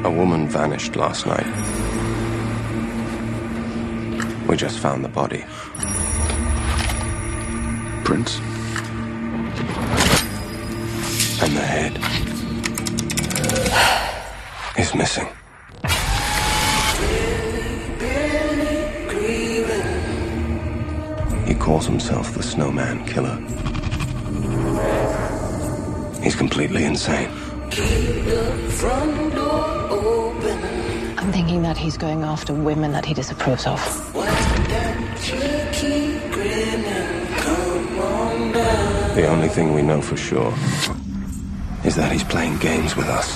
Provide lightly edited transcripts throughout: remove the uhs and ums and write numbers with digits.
A woman vanished last night. We just found the body. Prince? And the head is missing. He calls himself the Snowman Killer. He's completely insane. I'm thinking that he's going after women that he disapproves of. The only thing we know for sure is that he's playing games with us.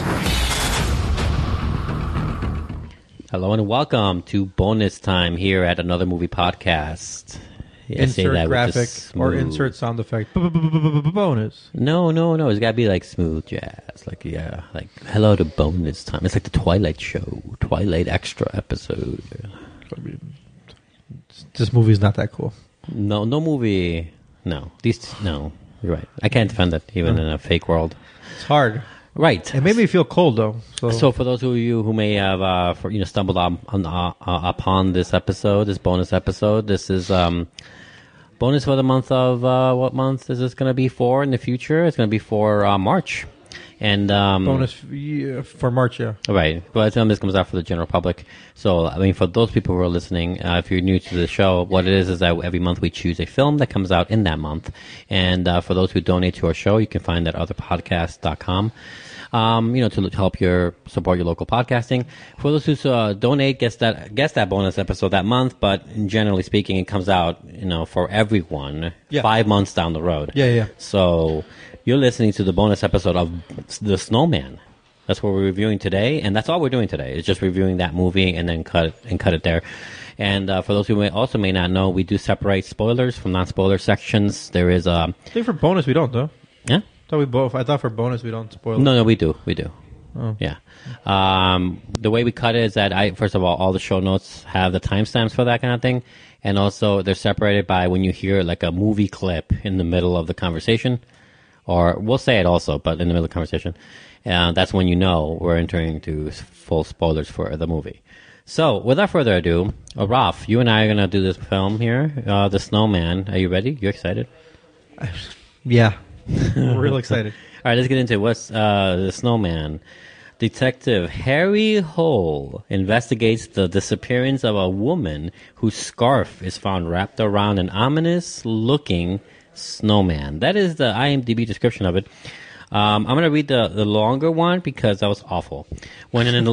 Hello and welcome to Bonus Time here at Another Movie Podcast. Yeah, Insert graphic or insert sound effect. Bonus. No. It's got to be like smooth jazz. Like, yeah, like hello to Bonus Time. It's like the Twilight Show, Twilight Extra episode. I mean, this movie's not that cool. No movie. No. No. You're right. I can't defend it, even in a fake world. It's hard. Right. It made me feel cold, though. So for those of you who may have stumbled upon this episode, this bonus episode, this is bonus for the month of what month is this going to be for in the future? It's going to be for March. And bonus for March, yeah. Right. By the time this comes out for the general public. So, I mean, for those people who are listening, if you're new to the show, what it is that every month we choose a film that comes out in that month. And for those who donate to our show, you can find that at otherpodcast.com. To help support your local podcasting. For those who donate, gets that bonus episode that month, but generally speaking, it comes out, for everyone 5 months down the road. Yeah. So you're listening to the bonus episode of The Snowman. That's what we're reviewing today, and that's all we're doing today. Is just reviewing that movie and then cut it there. And for those who may not know, we do separate spoilers from non-spoiler sections. There is I think for bonus we don't, though. Yeah. I thought for bonus we don't spoil. No, we do. Oh. Yeah. The way we cut it is that first of all the show notes have the timestamps for that kind of thing, and also they're separated by when you hear like a movie clip in the middle of the conversation, or we'll say it also, but in the middle of the conversation, that's when we're entering into full spoilers for the movie. So, without further ado, Ralph, you and I are going to do this film here, The Snowman. Are you ready? You excited? Yeah. I'm real excited. All right, let's get into what's The Snowman. Detective Harry Hole investigates the disappearance of a woman whose scarf is found wrapped around an ominous-looking snowman. That is the IMDb description of it. I'm going to read the longer one because that was awful. When an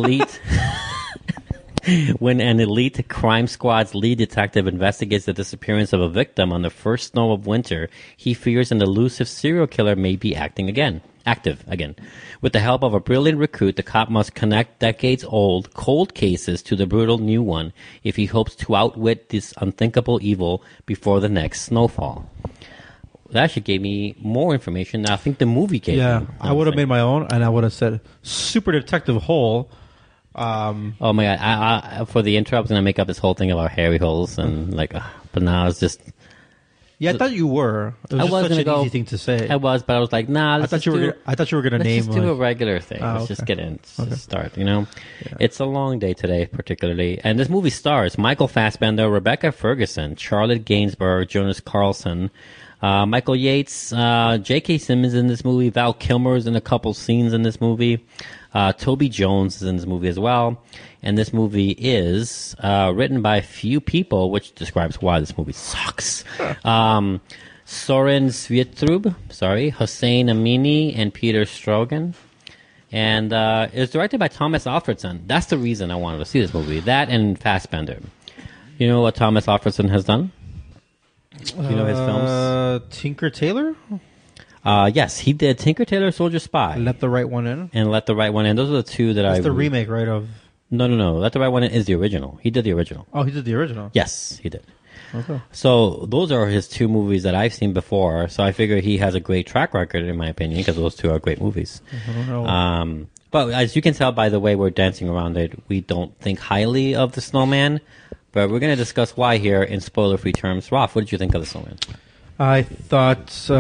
elite crime squad's lead detective investigates the disappearance of a victim on the first snow of winter, he fears an elusive serial killer may be active again. With the help of a brilliant recruit, the cop must connect decades-old cold cases to the brutal new one if he hopes to outwit this unthinkable evil before the next snowfall. That actually gave me more information than I think the movie gave me. Yeah, I would have made my own, and I would have said Super Detective Hole. Oh my god! I for the intro, I was gonna make up this whole thing about Harry Holes and but now it's just. Yeah, I thought you were. It was just such an easy thing to say. I was, but I was like, nah. I thought you were gonna name. Let's just do a regular thing. Let's just get in. Just start. Yeah. It's a long day today, particularly, and this movie stars Michael Fassbender, Rebecca Ferguson, Charlotte Gainsbourg, Jonas Carlson, Michael Yates, J.K. Simmons in this movie. Val Kilmer's in a couple scenes in this movie. Toby Jones is in this movie as well. And this movie is written by a few people, which describes why this movie sucks. Soren Svietrub, Hossein Amini, and Peter Strogan. And it was directed by Thomas Alfredson. That's the reason I wanted to see this movie. That and Fassbender. You know what Thomas Alfredson has done? Do you know his films? Tinker Tailor? Yes, he did Tinker Tailor Soldier Spy. Let the Right One In? And Let the Right One In. Those are the two that That's the remake, right? Of No. Let the Right One In is the original. He did the original. Oh, he did the original? Yes, he did. Okay. So those are his two movies that I've seen before. So I figure he has a great track record, in my opinion, because those two are great movies. I don't know. But as you can tell by the way we're dancing around it, we don't think highly of The Snowman. But we're going to discuss why here in spoiler-free terms. Ralph, what did you think of The Snowman? I thought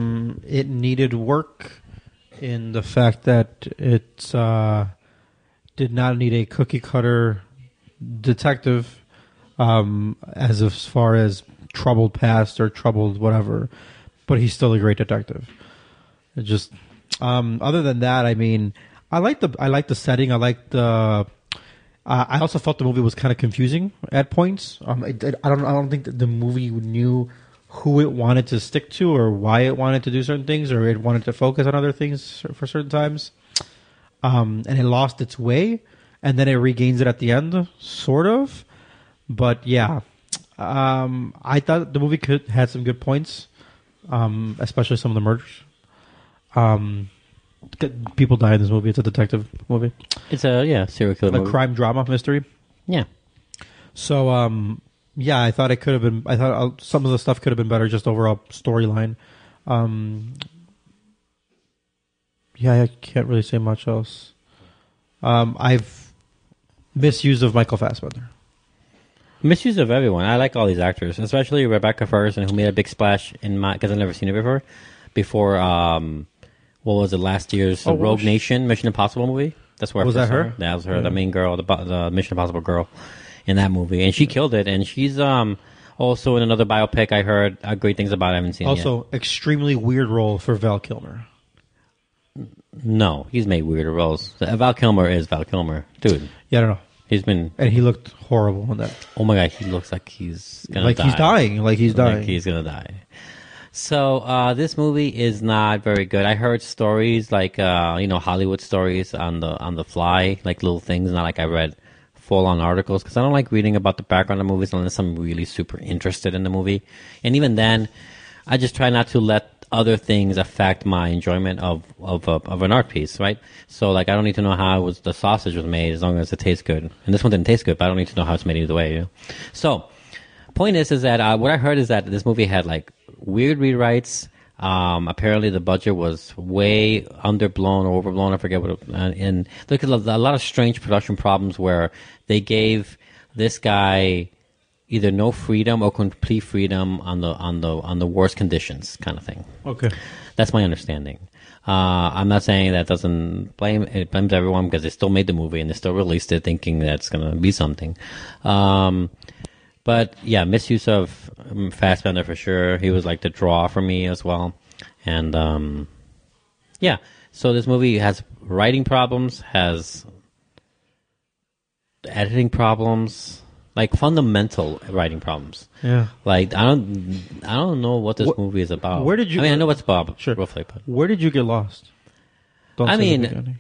it needed work in the fact that it's did not need a cookie cutter detective as far as troubled past or troubled whatever, but he's still a great detective. It just other than that, I mean, I like the setting. I like the. I also felt the movie was kind of confusing at points. I don't think that the movie knew who it wanted to stick to or why it wanted to do certain things, or it wanted to focus on other things for certain times. And it lost its way, and then it regains it at the end, sort of. But yeah, I thought the movie had some good points, especially some of the murders. People die in this movie. It's a detective movie. It's a serial killer movie. Crime drama mystery. Yeah. So I thought it could have been. I thought some of the stuff could have been better. Just overall storyline. I can't really say much else. I've misuse of Michael Fassbender. Misuse of everyone. I like all these actors, especially Rebecca Ferguson, who made a big splash in my because I've never seen it before. What was it? Last year's Rogue Nation Mission Impossible movie. That's where was that her? That was her, the main girl, the Mission Impossible girl in that movie, and she killed it. And she's also in another biopic. I heard great things about. I haven't seen it yet. Also, extremely weird role for Val Kilmer. No, he's made weirder roles. Val Kilmer is Val Kilmer, dude. Yeah, I don't know. He's been, and he looked horrible in that. Oh my god, he looks like he's gonna die. He's dying. Like he's dying. Like he's gonna die. So this movie is not very good. I heard stories like Hollywood stories on the fly, like little things. Not like I read full-on articles because I don't like reading about the background of movies unless I'm really super interested in the movie. And even then, I just try not to let other things affect my enjoyment of an art piece, right? So like I don't need to know how the sausage was made as long as it tastes good. And this one didn't taste good, but I don't need to know how it's made either way. You know? So point is that what I heard is that this movie had like weird rewrites. Apparently the budget was way underblown or overblown. I forget what. And look at a lot of strange production problems where they gave this guy either no freedom or complete freedom on the worst conditions, kind of thing. Okay, that's my understanding. I'm not saying that it blames everyone because they still made the movie and they still released it thinking that's going to be something. But yeah, misuse of Fassbender for sure. He was like the draw for me as well. And so this movie has writing problems, has editing problems, like fundamental writing problems. Yeah. Like I don't know what this movie is about. Where did you? I know what's about. Sure. Roughly, but where did you get lost? The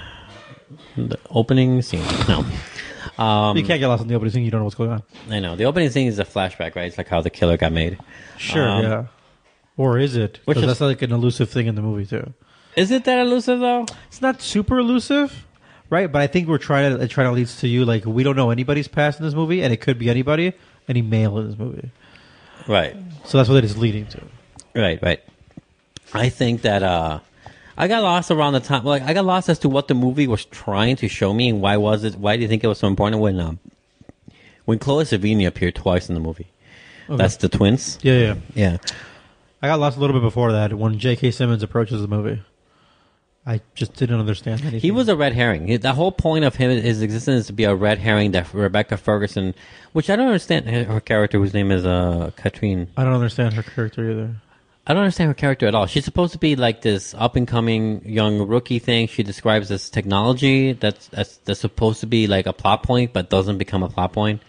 opening scene. No. You can't get lost in the opening scene. You don't know what's going on. I know. The opening scene is a flashback, right? It's like how the killer got made. Sure, yeah. Or is it? Because that's like an elusive thing in the movie, too. Is it that elusive, though? It's not super elusive, right? But I think it trying to lead to you, like, we don't know anybody's past in this movie, and it could be anybody, any male in this movie. Right. So that's what it is leading to. Right. I think that, I got lost around the time. Like I got lost as to what the movie was trying to show me, and why do you think it was so important when Chloe Sevigny appeared twice in the movie? Okay. That's the twins. Yeah. I got lost a little bit before that when J.K. Simmons approaches the movie. I just didn't understand anything. He was a red herring. The whole point of his existence is to be a red herring. That Rebecca Ferguson, which I don't understand her character, whose name is Katrine. I don't understand her character either. I don't understand her character at all. She's supposed to be like this up-and-coming young rookie thing. She describes this technology that's supposed to be like a plot point, but doesn't become a plot point.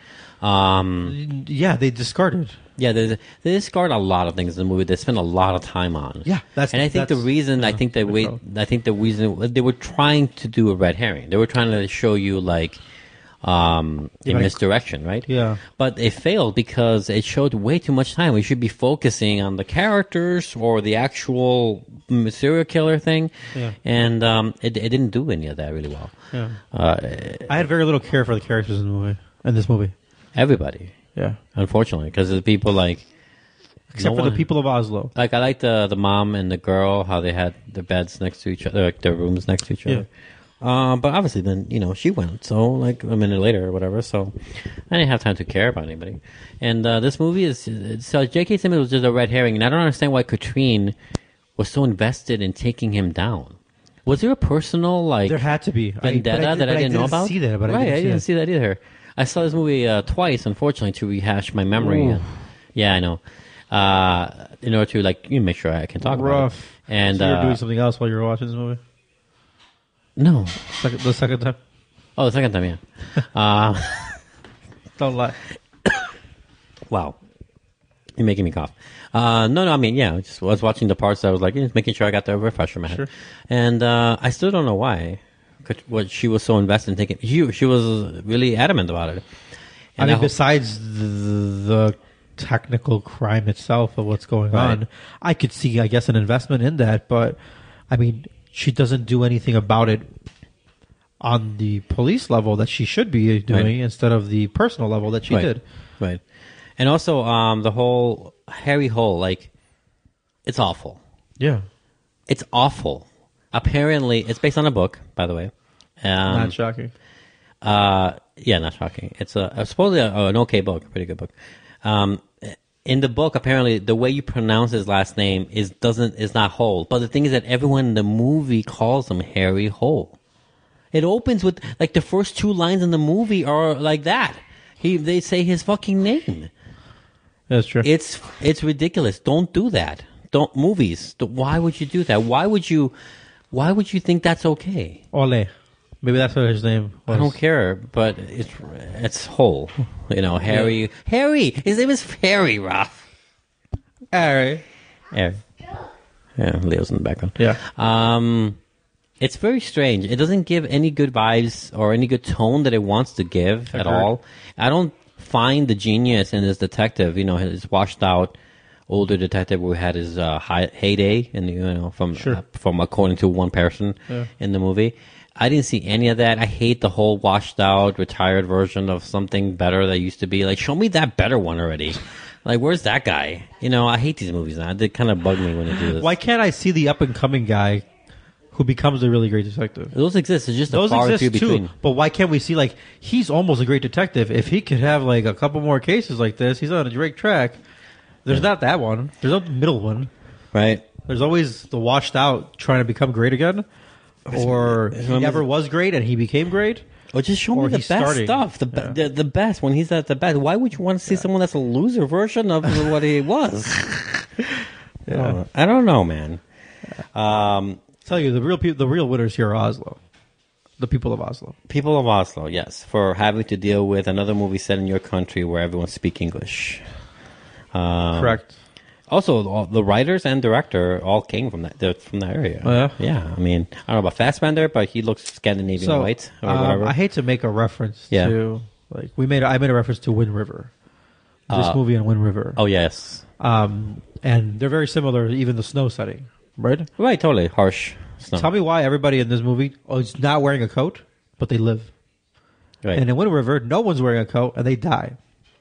They discarded. Yeah, they discard a lot of things in the movie. They spend a lot of time on. Yeah, the reason they were trying to do a red herring. They were trying to show you like a misdirection, right? Yeah. But it failed because it showed way too much time. We should be focusing on the characters or the actual serial killer thing. Yeah. And it didn't do any of that really well. Yeah. I had very little care for the characters in this movie. Everybody. Yeah. Unfortunately, because the people like... Except for the people of Oslo. Like, I like the mom and the girl, how they had their beds next to each other, like their rooms next to each other. But obviously then, she went, so like a minute later or whatever, so I didn't have time to care about anybody. And this movie so J.K. Simmons was just a red herring, and I don't understand why Katrine was so invested in taking him down. Was there a personal like? There had to be vendetta that I didn't know about. See that, but right, I didn't see that either. I saw this movie twice, unfortunately, to rehash my memory. Ooh. Yeah, I know. In order to make sure I can talk about it. And so you were doing something else while you were watching this movie? No, the second time. Oh, the second time, yeah. Don't lie. Wow, you're making me cough. No, I mean, yeah, I just was watching the parts that I was like, making sure I got the refresher in my head. Sure. And I still don't know why. What she was so invested in thinking. She was really adamant about it. And I mean, besides the technical crime itself of what's going on, I could see, I guess, an investment in that. But, I mean, she doesn't do anything about it on the police level that she should be doing instead of the personal level that she did. Right. And also, the whole Harry Hole, it's awful. Yeah. It's awful. Apparently, it's based on a book, by the way. Not shocking. Yeah, not shocking. It's supposedly an okay book, pretty good book. In the book, apparently, the way you pronounce his last name is not Hole. But the thing is that everyone in the movie calls him Harry Hole. It opens with the first two lines in the movie are like that. They say his fucking name. That's true. It's ridiculous. Don't do that. Movies. Why would you do that? Why would you think that's okay? Ole. Maybe that's what his name was. I don't care, but it's Hole. Harry. Yeah. Harry. His name is Harry, Roth. Harry. Yeah, Leo's in the background. Yeah. It's very strange. It doesn't give any good vibes or any good tone that it wants to give at all. I don't find the genius in this detective. His washed out older detective who had his heyday from according to one person in the movie. I didn't see any of that. I hate the whole washed out, retired version of something better that used to be. Show me that better one already. Where's that guy? I hate these movies now. They kind of bug me when they do this. Why can't I see the up and coming guy who becomes a really great detective? Those exist. It's just a far few between. But why can't we see he's almost a great detective? If he could have a couple more cases like this, he's on a great track. There's not that one. There's no middle one. Right. There's always the washed out trying to become great again. Or he never was great and he became great. Or just show me the best stuff. The best, when he's at the best. Why would you want to see someone that's a loser version of what he was? I don't know, man. Tell you, the real winners here are Oslo. The people of Oslo. People of Oslo, yes. For having to deal with another movie set in your country where everyone speaks English. Correct. Also, the writers and director all came from that area. Oh, yeah? Yeah. I mean, I don't know about Fassbender, but he looks Scandinavian white or whatever. I hate to make a reference to I made a reference to Wind River. This movie on Wind River. Oh yes. And they're very similar, even the snow setting, right? Right, totally harsh snow. Tell me why everybody in this movie is not wearing a coat, but they live. Right. And in Wind River, no one's wearing a coat and they die.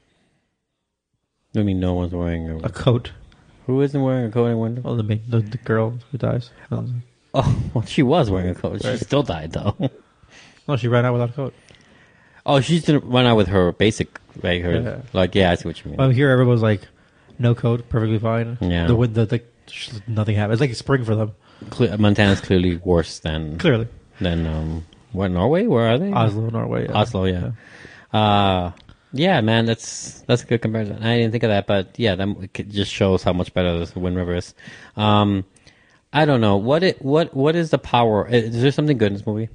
I mean, no one's wearing a coat. Who isn't wearing a coat in Wind River? Well, the girl who dies. Oh, well, she was wearing a coat. Right. She still died, though. No, she ran out without a coat. Oh, she didn't run out with her basic, right? I see what you mean. Well, here everyone's no coat, perfectly fine. Yeah. The wind, nothing happens. It's like spring for them. Montana's clearly worse than... Clearly. What, Norway? Where are they? Oslo, Norway. Yeah. Oslo, yeah. Yeah, man, that's a good comparison. I didn't think of that, but yeah, that just shows how much better this Wind River is. I don't know what is the power. Is there something good in this movie?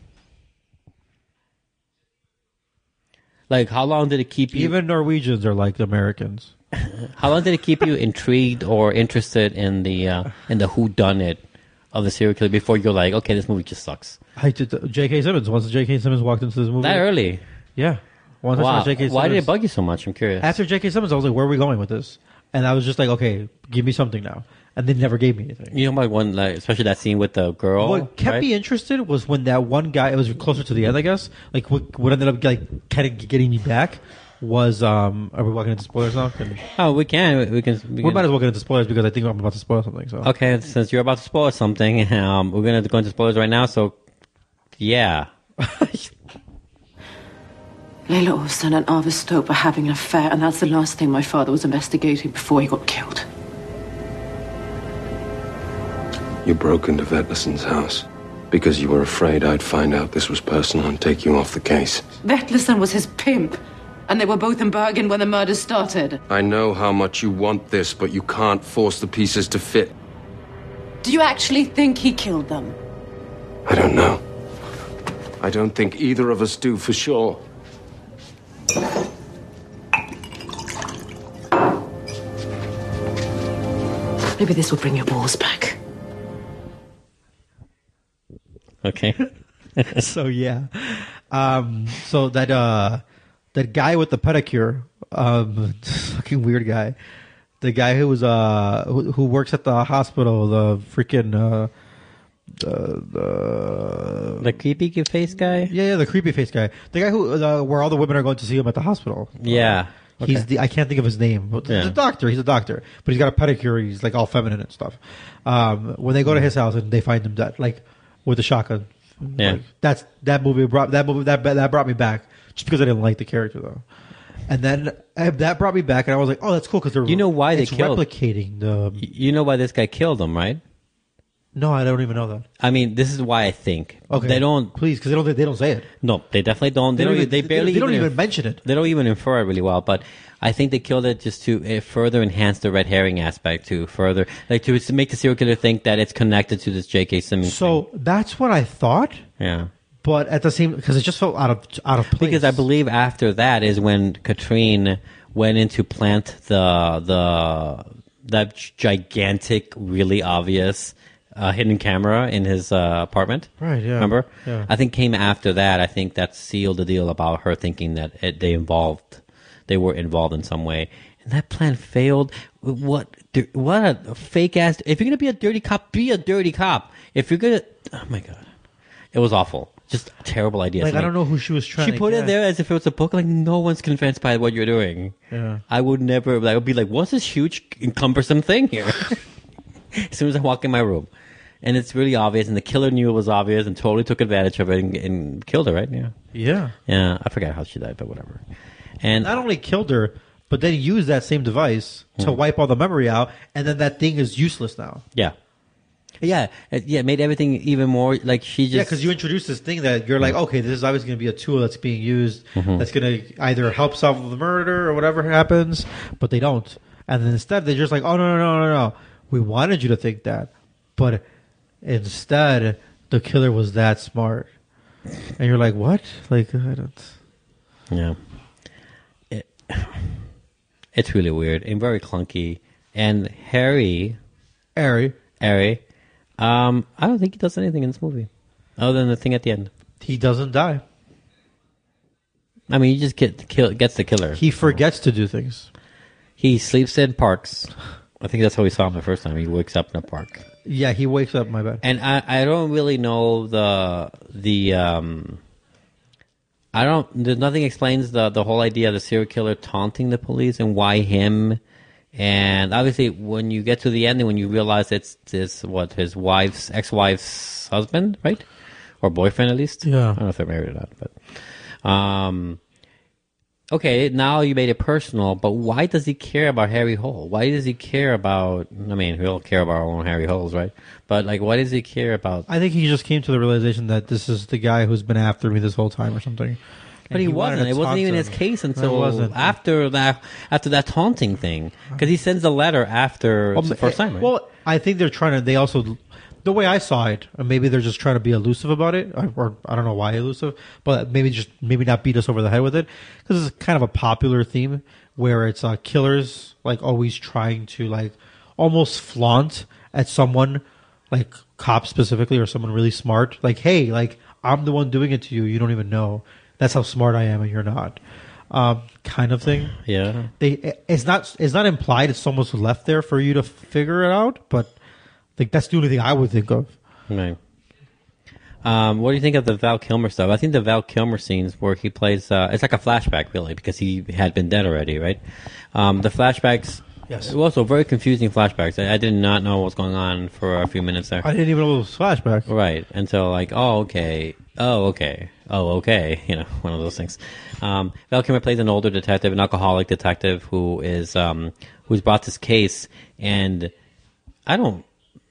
How long did it keep you? Even Norwegians are like Americans. How long did it keep you intrigued or interested in the whodunit of the serial killer before you're like, okay, this movie just sucks? J.K. Simmons. Once J.K. Simmons walked into this movie, that early, yeah. Wow. Why did it bug you so much? I'm curious. After J.K. Simmons, I was like, where are we going with this? And I was just like, okay, give me something now. And they never gave me anything. You know, one, especially that scene with the girl. What kept me interested was when that one guy, it was closer to the end, I guess. What ended up kind of getting me back was, are we walking into spoilers now? We can. We might as well get into spoilers because I think I'm about to spoil something. So okay, since you're about to spoil something, we're going to go into spoilers right now. So, yeah. Layla Olsen and Arvid Stope were having an affair, and that's the last thing my father was investigating before he got killed. You broke into Vetlison's house. Because you were afraid I'd find out this was personal and take you off the case. Vetlesen was his pimp, and they were both in Bergen when the murder started. I know how much you want this, but you can't force the pieces to fit. Do you actually think he killed them? I don't know. I don't think either of us do for sure. Maybe this will bring your balls back. Okay. So yeah, so that guy with the pedicure, fucking weird guy, the guy who was who works at the hospital, the freaking the creepy face guy. Yeah, the creepy face guy, the guy who where all the women are going to see him at the hospital. Yeah. Okay. He's I can't think of his name. But Yeah. He's a doctor, but he's got a pedicure. He's like all feminine and stuff. When they go to his house and they find him dead, like with a shotgun. Yeah. Like, that movie brought me back just because I didn't like the character though. And then that brought me back, and I was like, oh, that's cool because You know why they it's killed- replicating the. You know why this guy killed him, right? No, I don't even know that. I mean, this is why I think Okay, they don't. please because they don't say it. No, they definitely don't. They barely. They don't even inf- mention it. They don't even infer it really well, but I think they killed it just to further enhance the red herring aspect, to further to make the serial killer think that it's connected to this J.K. Simmons. So that's what I thought, yeah, but at the same because it just felt out of place. because I believe after that is when Katrine went in to plant that gigantic, really obvious hidden camera in his apartment. Right, yeah. Remember? Yeah. I think came after that. I think that sealed the deal about her thinking that they were involved in some way. And that plan failed. What a fake ass. If you're going to be a dirty cop, be a dirty cop. If you're going to, oh my God. It was awful. Just a terrible idea. Like I don't know who she was trying. She to put get. it there as if it was a book. Like no one's convinced by what you're doing. Yeah. I would never. I would be like, what's this huge, cumbersome thing here? As soon as I walk in my room, and it's really obvious, and the killer knew it was obvious and totally took advantage of it and killed her. Right? Yeah. Yeah. Yeah. I forgot how she died, but whatever. And Not only killed her, but then used that same device to wipe all the memory out, and then that thing is useless now. yeah. Yeah, it made everything even more like she just. Yeah, because you introduced this thing that you're like, okay, this is obviously going to be a tool that's being used that's going to either help solve the murder or whatever happens, but they don't. And then instead, they're just like, oh, no. We wanted you to think that. But instead, the killer was that smart. And you're like, what? Like, I don't. Yeah. It's really weird and very clunky. And Harry, I don't think he does anything in this movie other than the thing at the end. He doesn't die. I mean, he just gets the killer. He forgets to do things. He sleeps in parks. I think that's how we saw him the first time. He wakes up in a park. Yeah, he wakes up, my bad. And I don't really know there's nothing explains the whole idea of the serial killer taunting the police and why him. And obviously, when you get to the end, and when you realize it's his ex-wife's husband, right? Or boyfriend, at least. Yeah. I don't know if they're married or not, but okay, now you made it personal. But why does he care about Harry Hole? Why does he care about? I mean, we all care about our own Harry Holes, right? But like, why does he care about? I think he just came to the realization that this is the guy who's been after me this whole time, or something. But he wasn't. It wasn't even his case until after that taunting thing. Because he sends a letter after the first time, right? Well, I think they're trying to. They also, the way I saw it, maybe they're just trying to be elusive about it, or I don't know why elusive, but maybe not beat us over the head with it, because it's kind of a popular theme where it's killers like always trying to like almost flaunt at someone, like cops specifically or someone really smart, like, hey, like I'm the one doing it to you, you don't even know. That's how smart I am, and you're not. Kind of thing. Yeah. It's not implied. It's almost left there for you to figure it out. But like that's the only thing I would think of. Right. What do you think of the Val Kilmer stuff? I think the Val Kilmer scenes where he plays, it's like a flashback, really, because he had been dead already, right? The flashbacks. Yes. Also, very confusing flashbacks. I did not know what was going on for a few minutes there. I didn't even know it was flashbacks. Right. Until like, oh, okay. You know, one of those things. Val Kilmer plays an older detective, an alcoholic detective who's brought this case, and I don't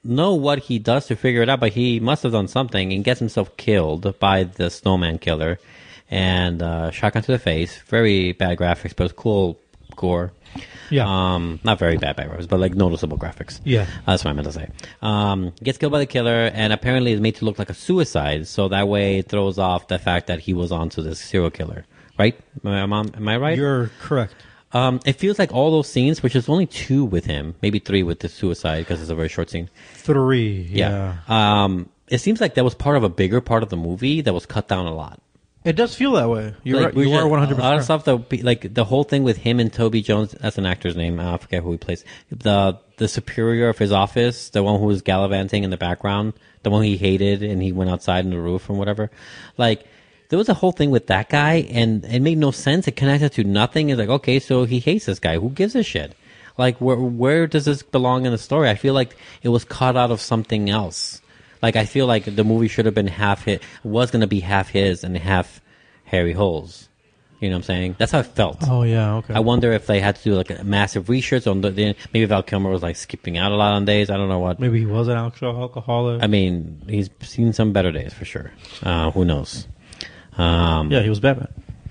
know what he does to figure it out, but he must have done something and gets himself killed by the snowman killer and shotgun to the face. Very bad graphics, but it's cool gore. Yeah. Not very bad graphics, but like noticeable graphics. Yeah. That's what I meant to say. Gets killed by the killer and apparently is made to look like a suicide. So that way it throws off the fact that he was onto this serial killer. Right? Am I right? You're correct. It feels like all those scenes, which is only 2 with him, maybe 3 with the suicide because it's a very short scene. 3. Yeah. It seems like that was part of a bigger part of the movie that was cut down a lot. It does feel that way. You're Like, right. You are 100%. A lot of stuff that, like the whole thing with him and Toby Jones, that's an actor's name. I forget who he plays. The superior of his office, the one who was gallivanting in the background, the one he hated, and he went outside in the roof and whatever. Like, there was a whole thing with that guy, and it made no sense. It connected to nothing. It's like, okay, so he hates this guy. Who gives a shit? Like, where does this belong in the story? I feel like it was cut out of something else. Like, I feel like the movie should have been was going to be half his and half Harry Hole's. You know what I'm saying? That's how it felt. Oh, yeah, okay. I wonder if they had to do like a massive reshoots on maybe Val Kilmer was like skipping out a lot on days. I don't know what. Maybe he was an alcoholic. I mean, he's seen some better days for sure. Who knows? Yeah, he was Batman.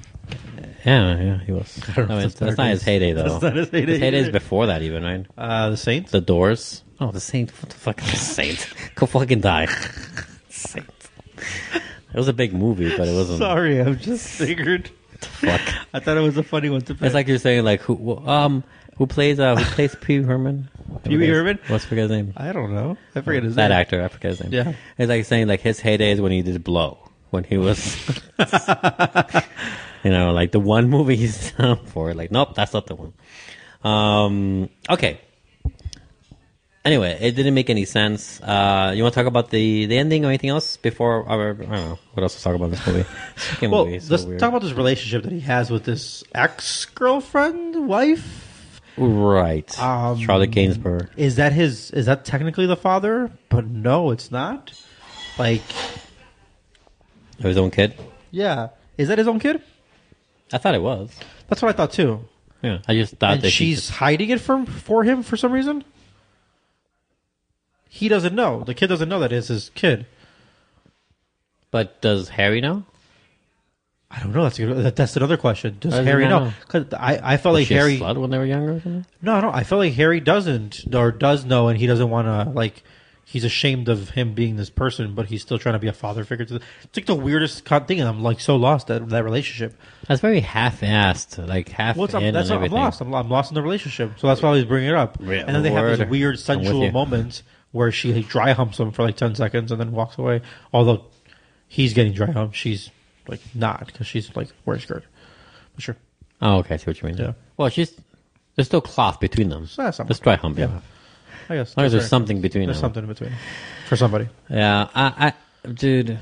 Yeah, he was. I mean, that's not his heyday, though. That's not his heyday. His heyday is before that, even, right? The Saints? The Doors. Oh, the Saint. What the fuck is the Saint? Go fucking die. Saint. It was a big movie, but it wasn't. Sorry, I'm just figured. Fuck. I thought it was a funny one to pick. It's like you're saying, like, who plays Pee Wee Herman? Pee Wee Herman? What's forget his name? I don't know. I forget his That name. actor, I forget his name. Yeah. It's like saying, like, his heyday is when he did Blow. When he was, like the one movie he's known for. Like, nope, that's not the one. Okay. Anyway, it didn't make any sense. You want to talk about the ending or anything else before? I don't know. What else to talk about in this movie? Well, let's talk about this relationship that he has with this ex-girlfriend, wife. Right. Charlotte Gainsbourg. Is that technically the father? But no, it's not. Like, his own kid? Yeah. Is that his own kid? I thought it was. That's what I thought too. Yeah. I just thought and that she's hiding it for him for some reason? He doesn't know. The kid doesn't know that it's his kid. But does Harry know? I don't know. That's another question. Does Harry know? Because I felt like she Harry... a slut when they were younger or something? No. I felt like Harry doesn't or does know, and he doesn't want to, like... He's ashamed of him being this person, but he's still trying to be a father figure to it's like the weirdest thing, and I'm like so lost at that relationship. That's very half-assed, like half in and everything. I'm lost. I'm lost in the relationship, so that's why I was bringing it up. Yeah, and then they have these weird sensual moments where she dry humps him for like 10 seconds and then walks away. Although he's getting dry humped, she's like not because she's like wearing a skirt. But sure. Oh, okay. I see what you mean. Yeah. Well, there's still cloth between them. So that's Just dry humping. Yeah. I guess. As long as there's something between There's them. something in between for somebody. Yeah, dude.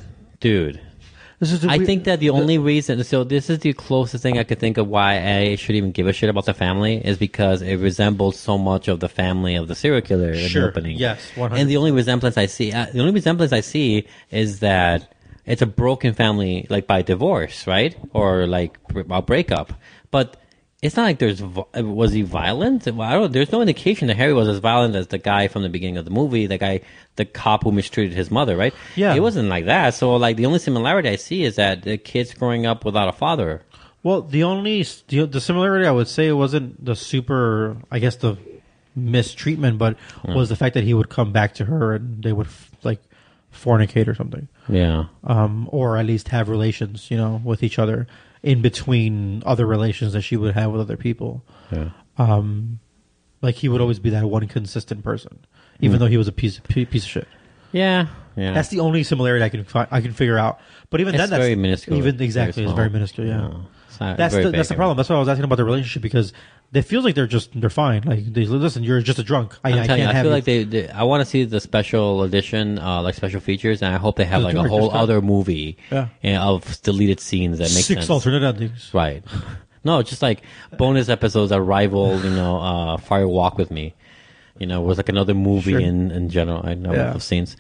I think that the only reason, so this is the closest thing I could think of why I should even give a shit about the family is because it resembles so much of the family of the serial killer in the opening. Yes, 100%. And the only resemblance I see is that it's a broken family, like by divorce, right? Or like a breakup. But it's not like was he violent? There's no indication that Harry was as violent as the guy from the beginning of the movie, the cop who mistreated his mother, right? Yeah. It wasn't like that. So like the only similarity I see is that the kid's growing up without a father. Well, the similarity I would say wasn't the super, I guess the mistreatment, but was the fact that he would come back to her and they would like fornicate or something. Yeah. Or at least have relations, with each other. In between other relations that she would have with other people. Yeah. Like he would always be that one consistent person, even though he was a piece of shit. Yeah. That's the only similarity I can figure out. But even then, that's very minuscule. Exactly, it's very minuscule. Yeah. That's the problem. That's why I was asking about the relationship because it feels like they're fine. Like, listen, you're just a drunk. I feel like I want to see the special edition, like special features, and I hope they have like a whole other movie of deleted scenes that make sense. 6 alternate endings. Right. No, just like bonus episodes that rival, Fire Walk With Me. Was like another movie in general. I know those scenes.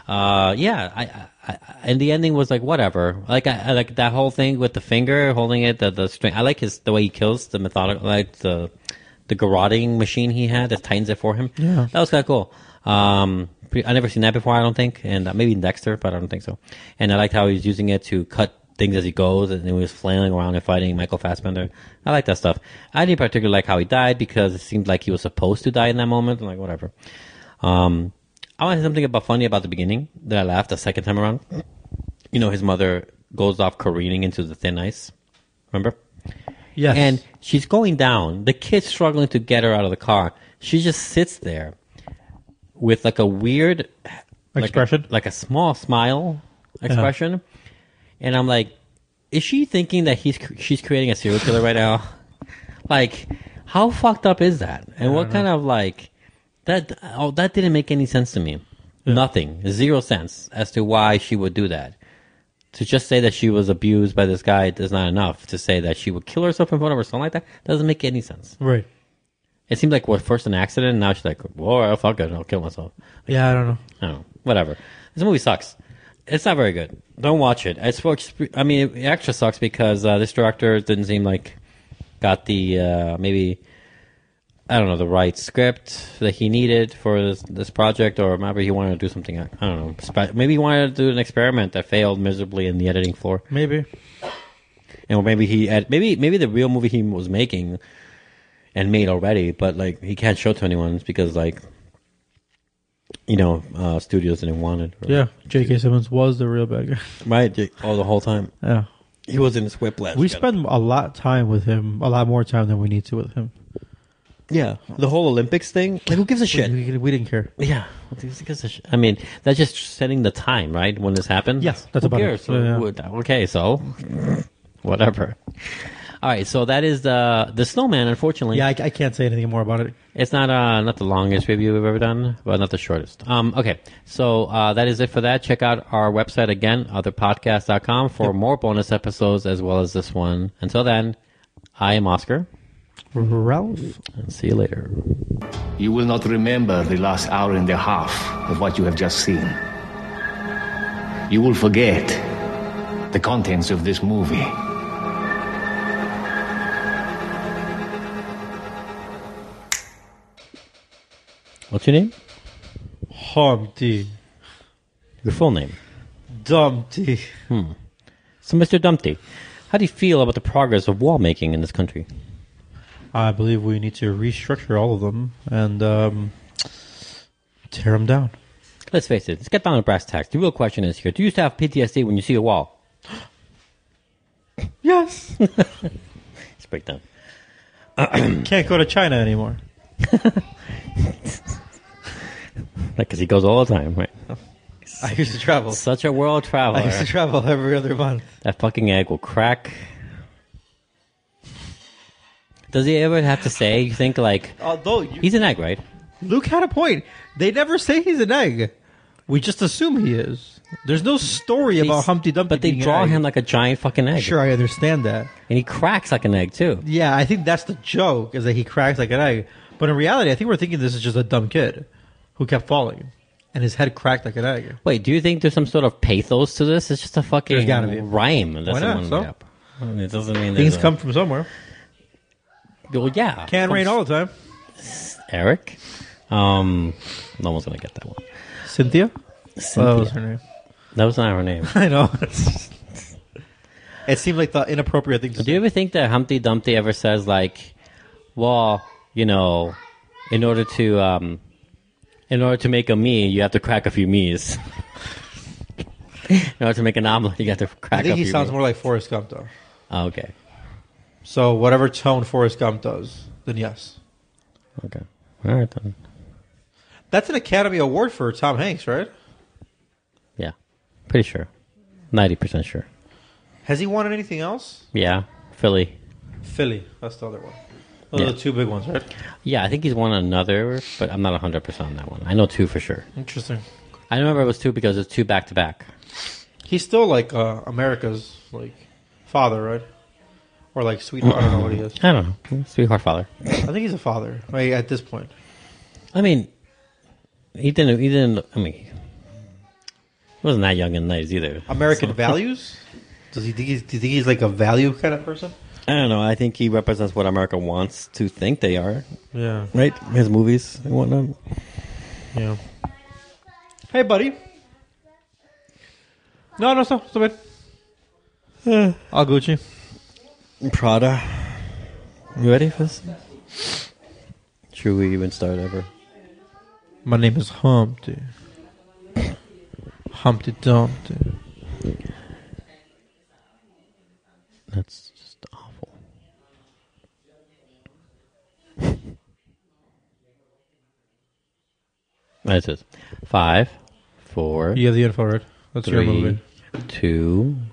And the ending was like whatever. Like I like that whole thing with the finger holding it, the string. I like the way he kills the methodical, like the garroting machine he had that tightens it for him. Yeah, that was kind of cool. I never seen that before, I don't think. And maybe Dexter, but I don't think so. And I liked how he was using it to cut things as he goes, and he was flailing around and fighting Michael Fassbender. I like that stuff. I didn't particularly like how he died because it seemed like he was supposed to die in that moment. I'm like, whatever. I want to say something funny about the beginning that I laughed the second time around. You know, his mother goes off careening into the thin ice. Remember? Yes. And she's going down. The kid's struggling to get her out of the car. She just sits there with like a weird expression, like a small smile expression. And I'm like, is she thinking that she's creating a serial killer right now? Like, how fucked up is that? And what kind of like that? Oh, that didn't make any sense to me. Yeah. Nothing, 0 sense as to why she would do that. To just say that she was abused by this guy is not enough. To say that she would kill herself in front of her son like that doesn't make any sense. Right. It seemed like first an accident, and now she's like, "Whoa, fuck it, I'll kill myself." Like, yeah, I don't know. Whatever. This movie sucks. It's not very good. Don't watch it. I mean, it extra sucks because this director didn't seem like got the maybe, I don't know, the right script that he needed for this project, or maybe he wanted to do something, I don't know. Maybe he wanted to do an experiment that failed miserably in the editing floor. Maybe. And maybe maybe the real movie he was making and made already, but like he can't show it to anyone because like, you know, studios didn't want it. Yeah, J.K. Simmons was the real bad guy. Right, the whole time. Yeah. He was in his whiplash. We spend a lot of time with him, a lot more time than we need to with him. Yeah. The whole Olympics thing, like, who gives a shit? We didn't care. Yeah. Who gives a shit? I mean, that's just setting the time, right, when this happened? Yes, that's about cares? it. So, okay, so whatever. All right, so that is the Snowman, unfortunately. Yeah, I can't say anything more about it. It's not the longest review we've ever done, but not the shortest. Okay, so that is it for that. Check out our website again, otherpodcast.com, for more bonus episodes as well as this one. Until then, I am Oscar. Ralph. And see you later. You will not remember the last hour and a half of what you have just seen. You will forget the contents of this movie. What's your name? Humpty. Your full name? Dumpty. So, Mr. Dumpty, how do you feel about the progress of wall making in this country? I believe we need to restructure all of them and tear them down. Let's face it. Let's get down to brass tacks. The real question is here: do you still have PTSD when you see a wall? Yes. Let's break down. Can't go to China anymore. Because he goes all the time, right? I used to travel. Such a world traveler. I used to travel every other month. That fucking egg will crack. Does he ever have to say, you think, like, he's an egg, right? Luke had a point. They never say he's an egg. We just assume he is. There's no story about Humpty Dumpty. But they draw him like a giant fucking egg. Sure, I understand that. And he cracks like an egg, too. Yeah, I think that's the joke, is that he cracks like an egg. But in reality, I think we're thinking this is just a dumb kid who kept falling. And his head cracked like an egg. Wait, do you think there's some sort of pathos to this? It's just a fucking rhyme. Why not? So? It doesn't mean things come from somewhere. Well, yeah. Can't rain all the time. Eric? No one's going to get that one. Cynthia? Well, that was her name. That was not her name. I know. It seemed like the inappropriate thing to say. Do you ever think that Humpty Dumpty ever says, like, well, you know, in order to make a me, you have to crack a few me's. In order to make an omelet, you have to crack a few. I think he sounds more like Forrest Gump, though. Oh, okay. So whatever tone Forrest Gump does, then yes. Okay. All right, then. That's an Academy Award for Tom Hanks, right? Yeah. Pretty sure. 90% sure. Has he won anything else? Yeah. Philly. That's the other one. Those are the two big ones, right? Yeah, I think he's won another, but I'm not 100% on that one. I know 2 for sure. Interesting. I remember it was 2 because it's 2 back-to-back. He's still like America's like father, right? Or like sweetheart. I don't know what he is. I don't know. Sweetheart father. I think he's a father, like, at this point. I mean, he didn't. I mean, he wasn't that young and nice either. American values? Do you think he's like a value kind of person? I don't know. I think he represents what America wants to think they are. Yeah. Right? His movies and whatnot. Yeah. Hey, buddy. No, stop it. All Gucci. Prada. You ready for this? Should we even start ever? My name is Humpty. Humpty Dumpty. That's just awful. That's it. 5, 4. You have the info, right? That's your movie. 2,